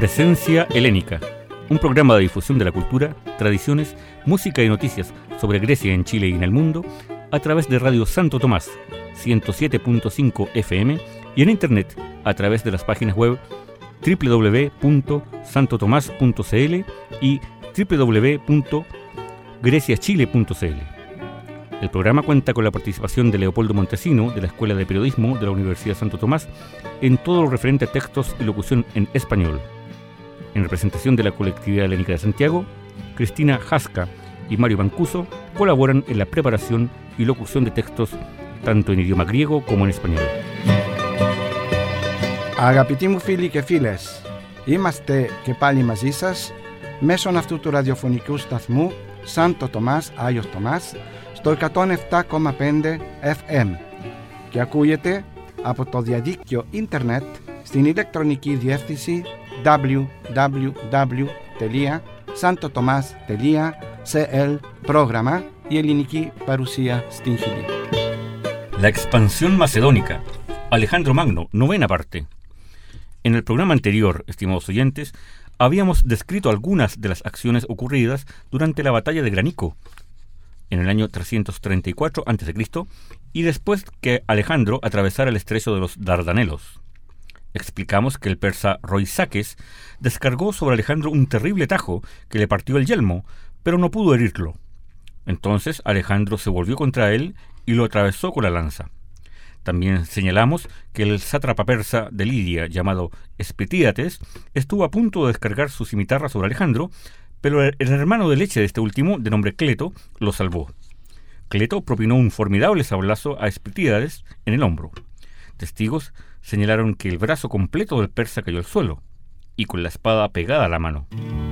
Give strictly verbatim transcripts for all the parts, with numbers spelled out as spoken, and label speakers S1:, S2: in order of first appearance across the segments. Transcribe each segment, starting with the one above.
S1: Presencia Helénica, un programa de difusión de la cultura, tradiciones, música y noticias sobre Grecia en Chile y en el mundo a través de Radio Santo Tomás, ciento siete punto cinco F M y en internet a través de las páginas web doble u doble u doble u punto santo tomás punto c l y doble u doble u doble u punto grecia chile punto c l. El programa cuenta con la participación de Leopoldo Montesino, de la Escuela de Periodismo de la Universidad Santo Tomás, en todo lo referente a textos y locución en español. En representación de la colectividad helénica de Santiago, Cristina Jasca y Mario Mancuso colaboran en la preparación y locución de textos tanto en idioma griego como en español.
S2: Αγαπητοί μου φίλοι και φίλες, είμαστε και πάλι μαζί σας μέσω αυτού του ραδιοφωνικού σταθμού Σάντο Τομάς, Άγιος Τομάς, στο εκατόν επτά κόμμα πέντε F M και ακούγεται από το διαδίκτυο ίντερνετ στην ηλεκτρονική διεύθυνση double-u double-u double-u τελεία santo tomas τελεία c l πρόγραμμα η ελληνική παρουσία στην Χιλή.
S1: La expansión macedónica. Alejandro Magno, novena parte. En el programa anterior, estimados oyentes, habíamos descrito algunas de las acciones ocurridas durante la batalla de Granico, en el año trescientos treinta y cuatro antes de Cristo, y después que Alejandro atravesara el estrecho de los Dardanelos. Explicamos que el persa Roisaques descargó sobre Alejandro un terrible tajo que le partió el yelmo, pero no pudo herirlo. Entonces Alejandro se volvió contra él y lo atravesó con la lanza. También señalamos que el sátrapa persa de Lidia, llamado Espetíates, estuvo a punto de descargar su cimitarra sobre Alejandro, pero el hermano de leche de este último, de nombre Cleto, lo salvó. Cleto propinó un formidable sablazo a Espetíades en el hombro. Testigos señalaron que el brazo completo del persa cayó al suelo, y con la espada pegada a la mano.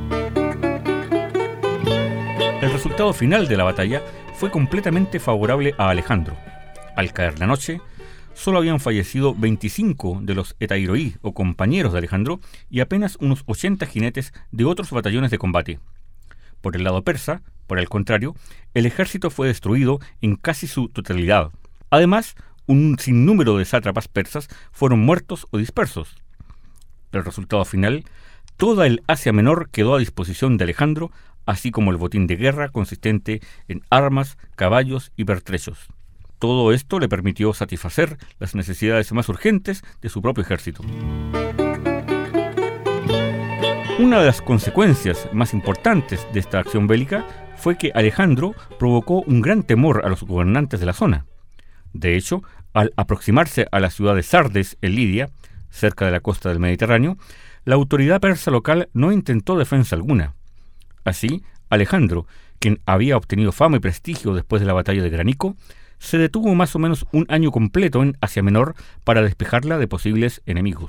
S1: El resultado final de la batalla fue completamente favorable a Alejandro. Al caer la noche, solo habían fallecido veinticinco de los etairoí o compañeros de Alejandro y apenas unos ochenta jinetes de otros batallones de combate. Por el lado persa, por el contrario, el ejército fue destruido en casi su totalidad. Además, un sinnúmero de sátrapas persas fueron muertos o dispersos. El resultado final, toda el Asia Menor quedó a disposición de Alejandro, así como el botín de guerra consistente en armas, caballos y pertrechos. Todo esto le permitió satisfacer las necesidades más urgentes de su propio ejército. Una de las consecuencias más importantes de esta acción bélica fue que Alejandro provocó un gran temor a los gobernantes de la zona. De hecho, al aproximarse a la ciudad de Sardes, en Lidia, cerca de la costa del Mediterráneo, la autoridad persa local no intentó defensa alguna. Así, Alejandro, quien había obtenido fama y prestigio después de la batalla de Granico, se detuvo más o menos un año completo en Asia Menor para despejarla de posibles enemigos.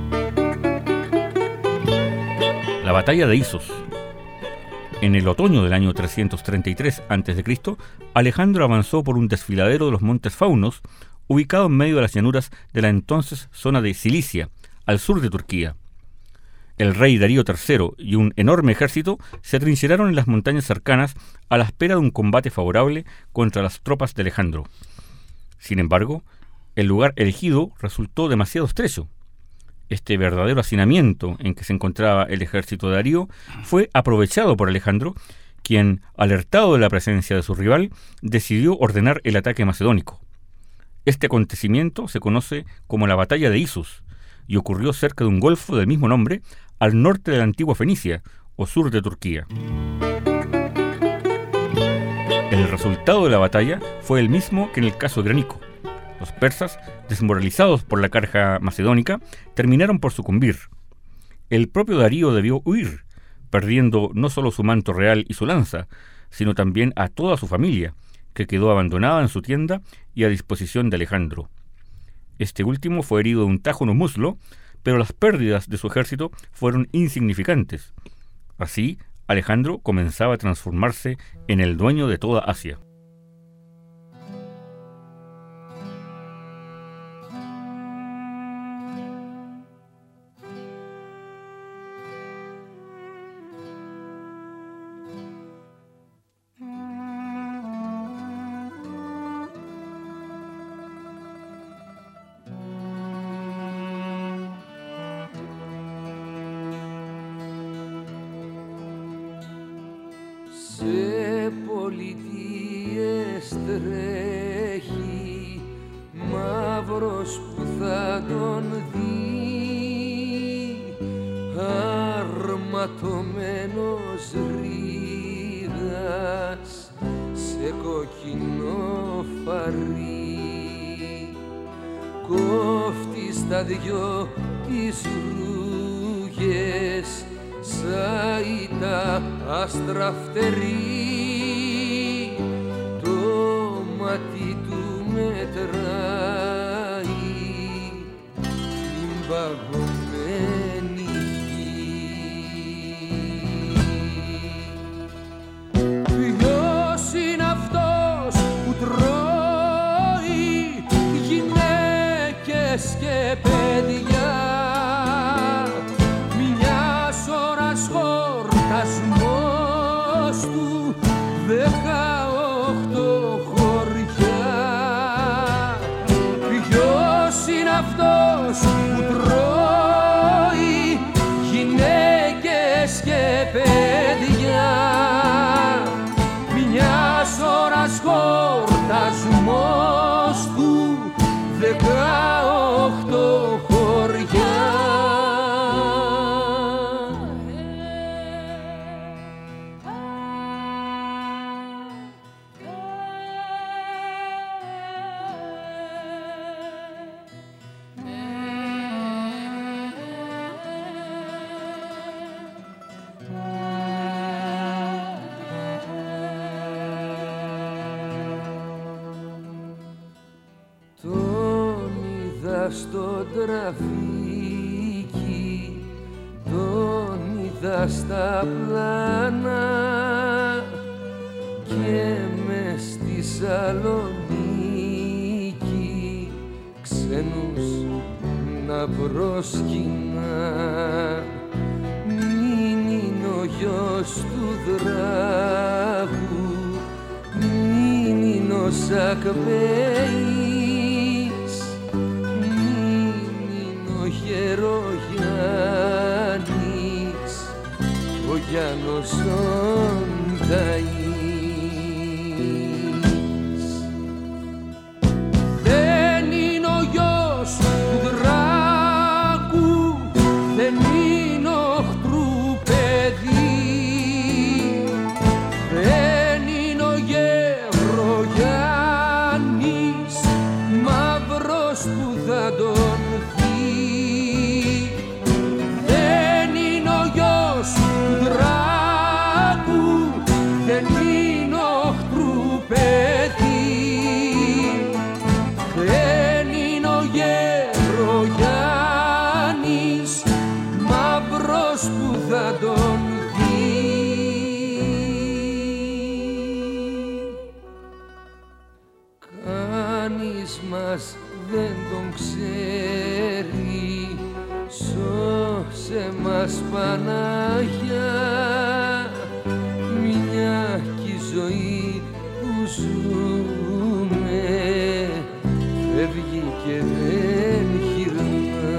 S1: La batalla de Isos. En el otoño del año trescientos treinta y tres antes de Cristo, Alejandro avanzó por un desfiladero de los montes Faunos, ubicado en medio de las llanuras de la entonces zona de Cilicia, al sur de Turquía. El rey Darío tercero y un enorme ejército se atrincheraron en las montañas cercanas a la espera de un combate favorable contra las tropas de Alejandro. Sin embargo, el lugar elegido resultó demasiado estrecho. Este verdadero hacinamiento en que se encontraba el ejército de Darío fue aprovechado por Alejandro, quien, alertado de la presencia de su rival, decidió ordenar el ataque macedónico. Este acontecimiento se conoce como la Batalla de Isos y ocurrió cerca de un golfo del mismo nombre, al norte de la antigua Fenicia, o sur de Turquía. El resultado de la batalla fue el mismo que en el caso de Granico. Los persas, desmoralizados por la carga macedónica, terminaron por sucumbir. El propio Darío debió huir, perdiendo no solo su manto real y su lanza, sino también a toda su familia, que quedó abandonada en su tienda y a disposición de Alejandro. Este último fue herido de un tajo en un muslo, pero las pérdidas de su ejército fueron insignificantes. Así, Alejandro comenzaba a transformarse en el dueño de toda Asia.
S3: σε πολιτείες τρέχει μαύρος που θα τον δει, αρματωμένος ρήγας σε κόκκινο φαρί, κόφτει στα δυο τις ρούγες σαν τα άστρα φτερί, το μάτι του μετράει την παγωμένη γη. Ποιος είναι αυτός που τρώει γυναίκες και παιδιά, χορτασμός του δεκαοχτώ χωριά. Ποιος είναι αυτός που τρώει γυναίκες και παιδιά, μιας ώρας χορτασμός του δεκαοχτώ χωριά. Στο τραφίκι τον είδα στα πλάνα και μες στη Σαλονίκη ξένους να προσκυνά. Μην είναι ο γιος του δράγου, μην είναι ο Σακβέης, Γερογιάννης, ο Γιάννος Ονταής. Δεν είναι ο γιος του δράκου, δεν είναι οχτρού παιδί, δεν είναι ο Γερογιάννης, μαύρος που θα τον δεν είναι οχτρού παιδί, δεν είναι ο Γερογιάννης, μαύρος που θα τον δει. Κανείς μας δεν τον ξέρει, σώσε μας Παναγιά, μια κι η ζωή που ζούμε φεύγει και δεν γυρνά.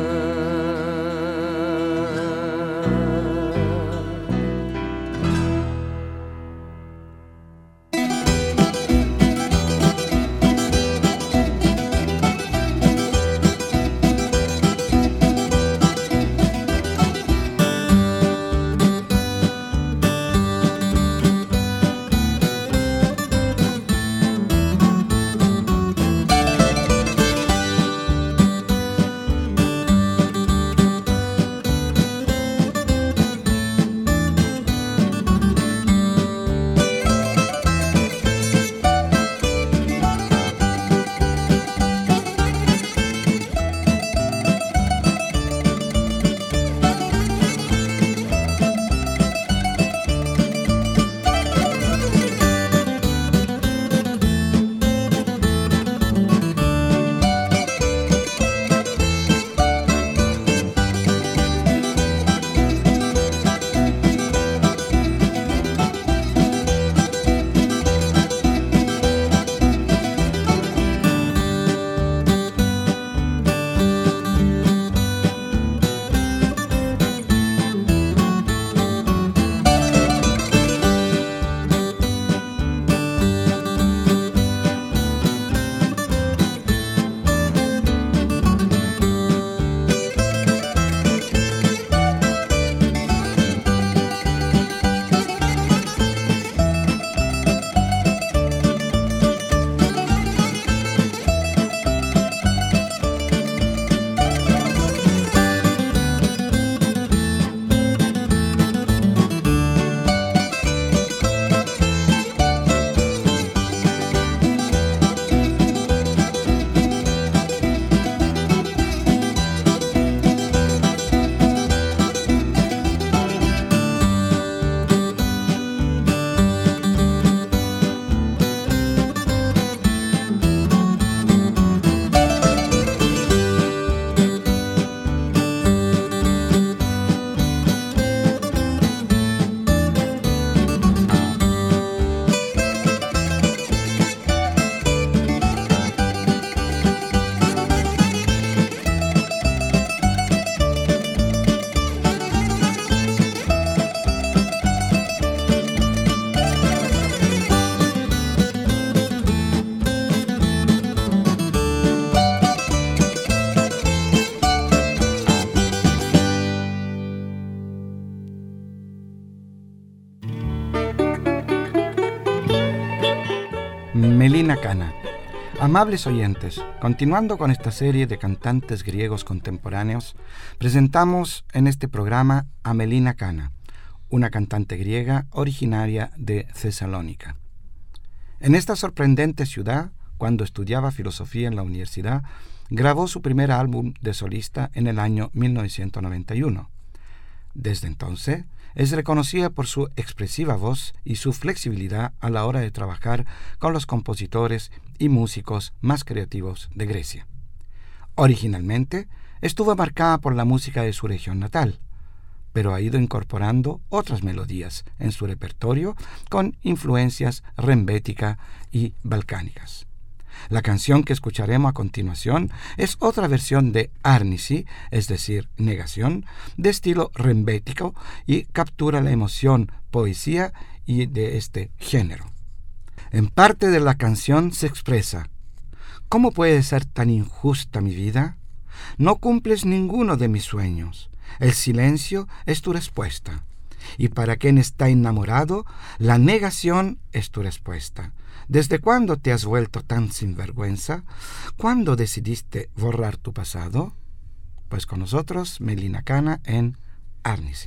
S2: Melina Kana. Amables oyentes, continuando con esta serie de cantantes griegos contemporáneos, presentamos en este programa a Melina Kana, una cantante griega originaria de Tesalónica. En esta sorprendente ciudad, cuando estudiaba filosofía en la universidad, grabó su primer álbum de solista en el año mil novecientos noventa y uno. Desde entonces, es reconocida por su expresiva voz y su flexibilidad a la hora de trabajar con los compositores y músicos más creativos de Grecia. Originalmente, estuvo marcada por la música de su región natal, pero ha ido incorporando otras melodías en su repertorio con influencias rembética y balcánicas. La canción que escucharemos a continuación es otra versión de Arnisi, es decir, negación, de estilo rembético y captura la emoción, poesía y de este género. En parte de la canción se expresa: ¿cómo puede ser tan injusta mi vida? No cumples ninguno de mis sueños. El silencio es tu respuesta. Y para quien está enamorado, la negación es tu respuesta. ¿Desde cuándo te has vuelto tan sinvergüenza? ¿Cuándo decidiste borrar tu pasado? Pues con nosotros, Melina Kana en Arnisi.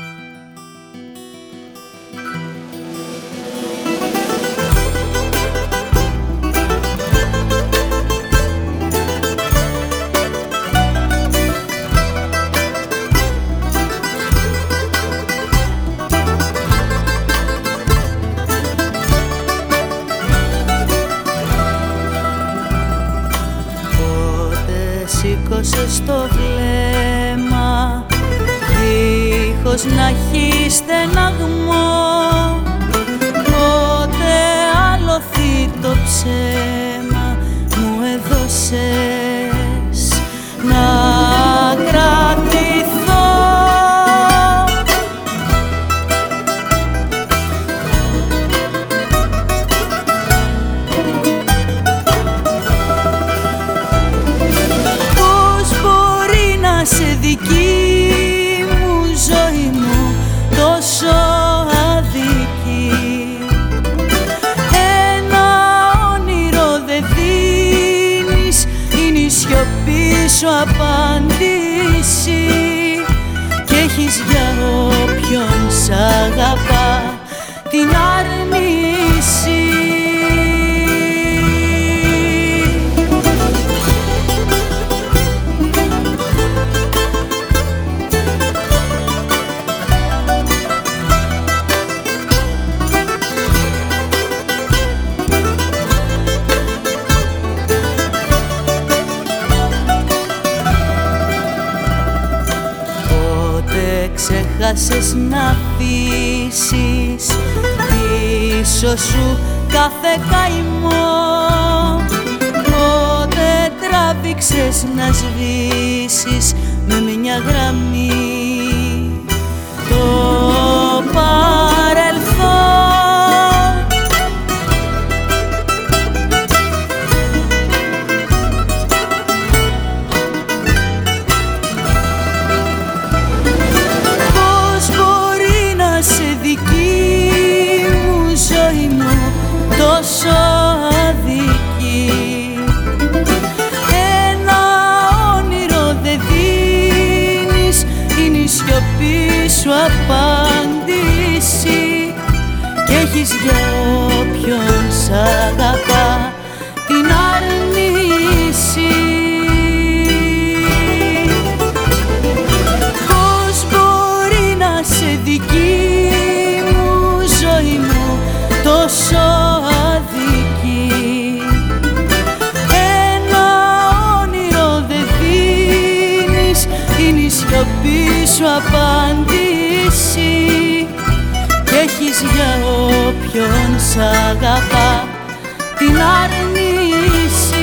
S4: Σήκωσε στο βλέμμα δίχως να έχει στεναγμό. Πότε αλωθεί το ψέμα μου έδωσες να κρατηθώ. Σε δική μου ζωή μου τόσο αδική, ένα όνειρο δε δίνεις, είναι η σιωπή σου απάντηση και έχεις για όποιον σ' αγαπά την άρνηση. Ξέχασες να αφήσεις πίσω σου κάθε καημό. Πότε τράβηξες να σβήσεις με μια γραμμή το παρελθόν. Τόσο αδική, ένα όνειρο δε δίνεις, είναι η σιωπή σου απάντηση και έχεις για όποιον σ' αγαπά την άρνηση. Πώς μπορεί να σε δική μου ζωή μου τόσο αδική, ένα όνειρο δε δίνεις, είναι η σιωπή σου απάντηση και έχεις για όποιον σ' αγαπά την άρνηση.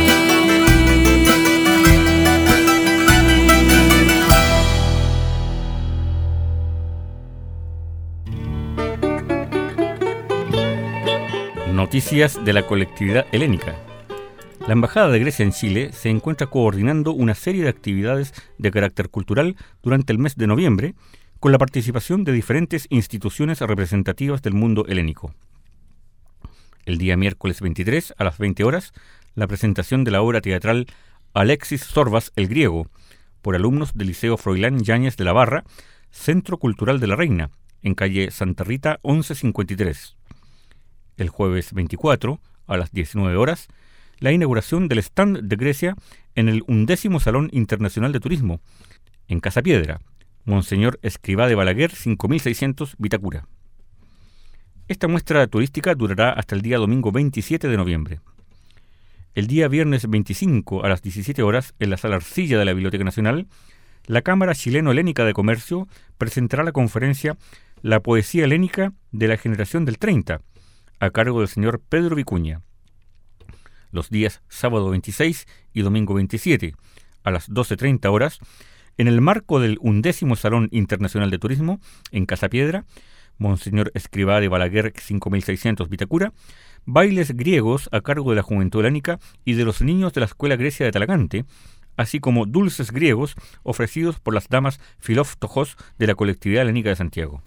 S1: Noticias de la colectividad helénica. La Embajada de Grecia en Chile se encuentra coordinando una serie de actividades de carácter cultural durante el mes de noviembre, con la participación de diferentes instituciones representativas del mundo helénico. El día miércoles veintitrés, a las veinte horas, la presentación de la obra teatral Alexis Sorbas el Griego, por alumnos del Liceo Froilán Yáñez de la Barra, Centro Cultural de la Reina, en calle Santa Rita once cincuenta y tres. El jueves veinticuatro, a las diecinueve horas, la inauguración del stand de Grecia en el undécimo Salón Internacional de Turismo, en Casa Piedra, Monseñor Escrivá de Balaguer, cinco mil seiscientos, Vitacura. Esta muestra turística durará hasta el día domingo veintisiete de noviembre. El día viernes veinticinco, a las diecisiete horas, en la Sala Arcilla de la Biblioteca Nacional, la Cámara Chileno-Helénica de Comercio presentará la conferencia La poesía helénica de la generación del treinta, a cargo del señor Pedro Vicuña. Los días sábado veintiséis y domingo veintisiete, a las doce treinta horas, en el marco del undécimo Salón Internacional de Turismo, en Casa Piedra, Monseñor Escrivá de Balaguer, cinco mil seiscientos, Vitacura, bailes griegos a cargo de la Juventud Helénica y de los niños de la Escuela Grecia de Talagante, así como dulces griegos ofrecidos por las damas filóftojos de la colectividad helénica de Santiago.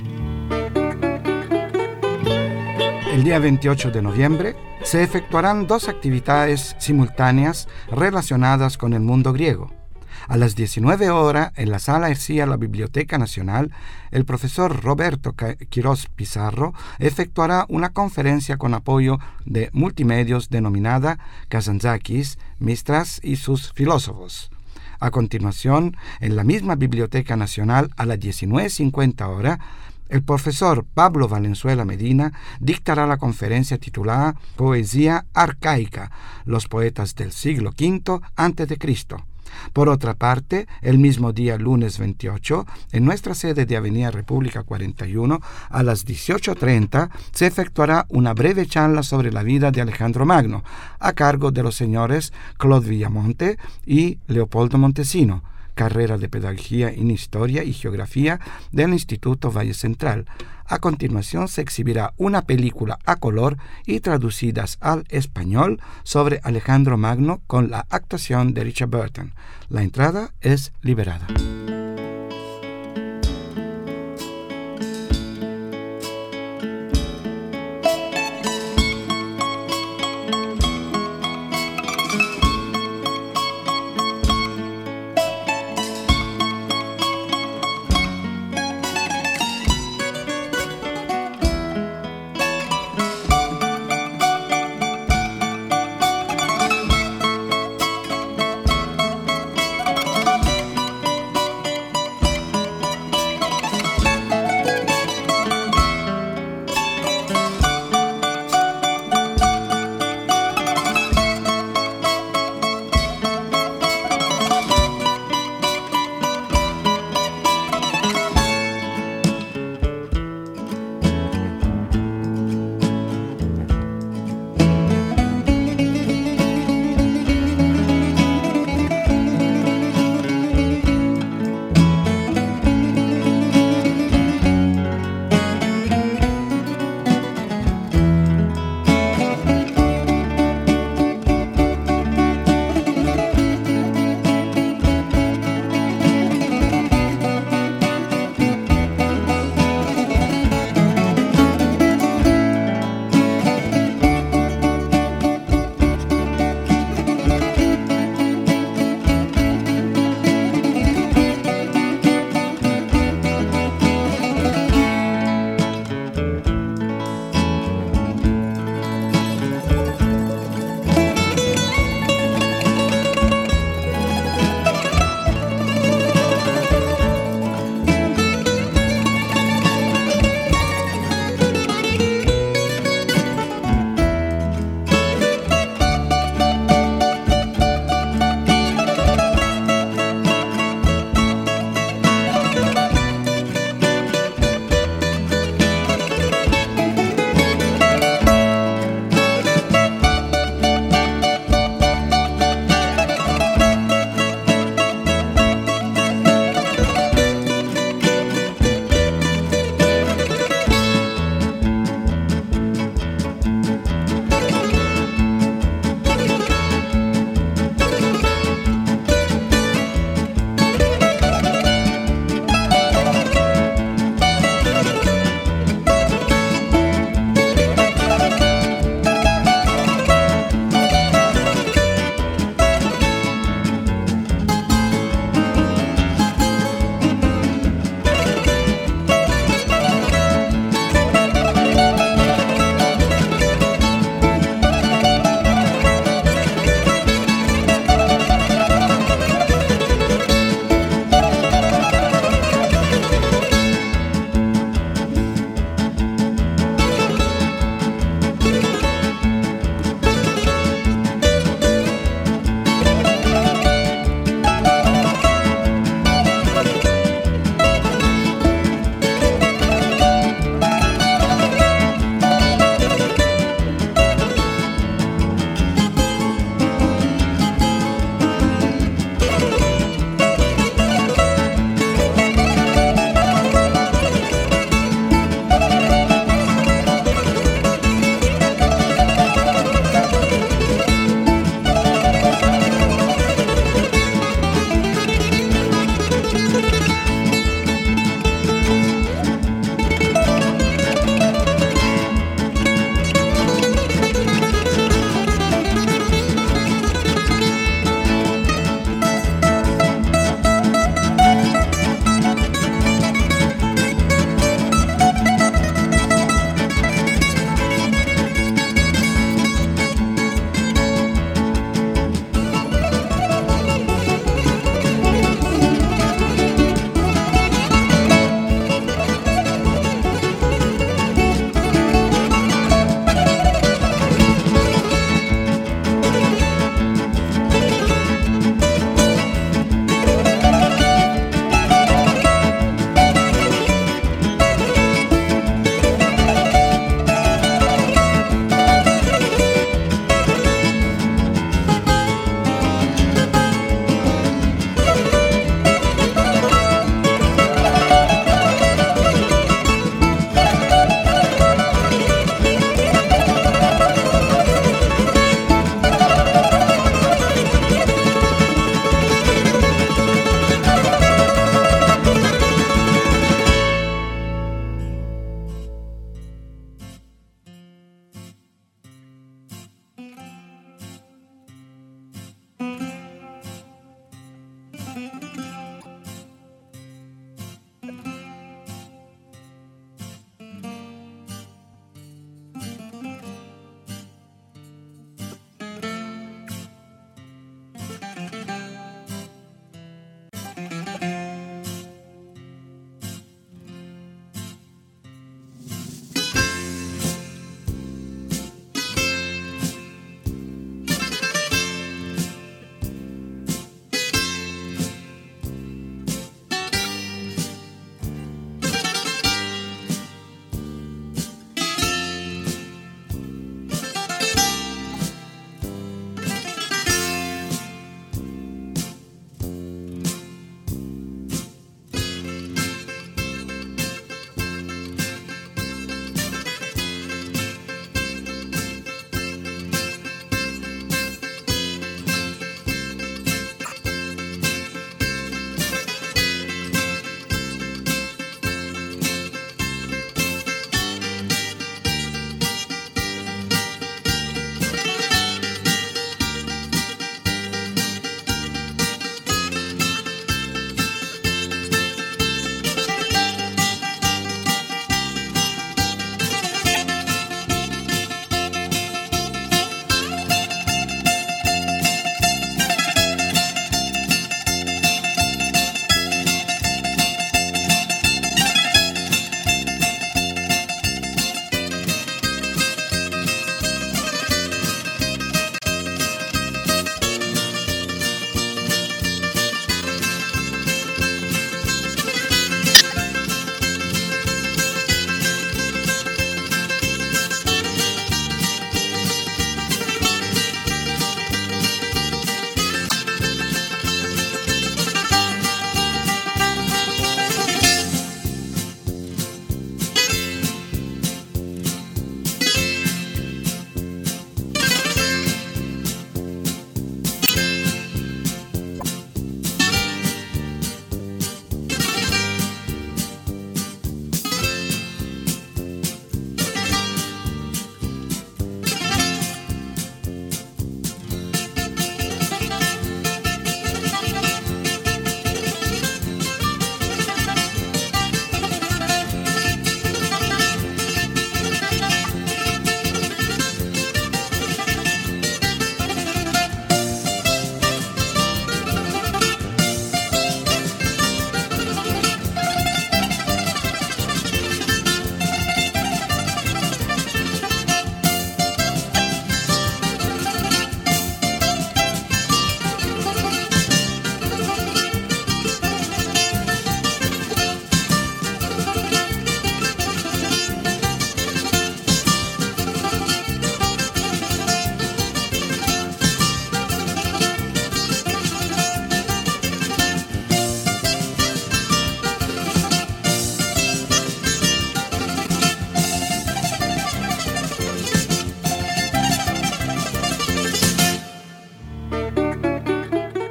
S2: El día veintiocho de noviembre se efectuarán dos actividades simultáneas relacionadas con el mundo griego. A las diecinueve horas, en la Sala Arcilla de la Biblioteca Nacional, el profesor Roberto Quirós Pizarro efectuará una conferencia con apoyo de multimedios denominada Kazantzakis, Mistras y sus filósofos. A continuación, en la misma Biblioteca Nacional, a las diecinueve cincuenta horas, el profesor Pablo Valenzuela Medina dictará la conferencia titulada Poesía arcaica, los poetas del siglo quinto antes de Cristo. Por otra parte, el mismo día lunes veintiocho, en nuestra sede de Avenida República cuarenta y uno, a las dieciocho treinta, se efectuará una breve charla sobre la vida de Alejandro Magno, a cargo de los señores Claude Villamonte y Leopoldo Montesino, carrera de Pedagogía en Historia y Geografía del Instituto Valle Central. A continuación se exhibirá una película a color y traducidas al español sobre Alejandro Magno con la actuación de Richard Burton. La entrada es liberada.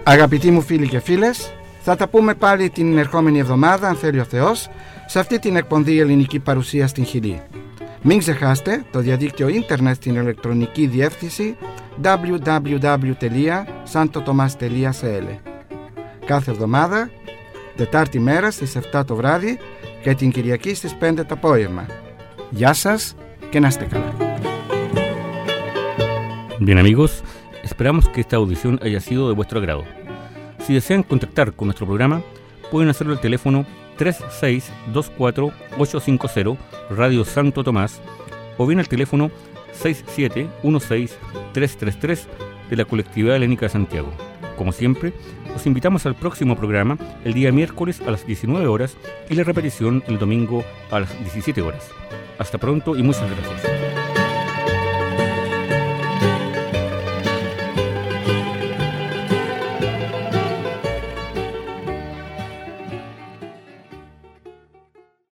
S2: Αγαπητοί μου φίλοι και φίλες, θα τα πούμε πάλι την ερχόμενη εβδομάδα, αν θέλει ο Θεός, σε αυτή την εκπομπή ελληνική παρουσία στην Χιλή. Μην ξεχάσετε το διαδίκτυο ίντερνετ στην ηλεκτρονική διεύθυνση double-u double-u double-u τελεία santo tomas τελεία c l. Κάθε εβδομάδα, Τετάρτη μέρα στις επτά το βράδυ και την Κυριακή στις πέντε το απόγευμα. Γεια σας και να είστε καλά.
S1: Bien amigos, esperamos que esta audición haya sido de vuestro agrado. Si desean contactar con nuestro programa, pueden hacerlo al teléfono tres seis dos cuatro ocho cinco cero Radio Santo Tomás o bien al teléfono seis siete uno seis tres tres tres de la Colectividad Helénica de Santiago. Como siempre, os invitamos al próximo programa el día miércoles a las diecinueve horas y la repetición el domingo a las diecisiete horas. Hasta pronto y muchas gracias.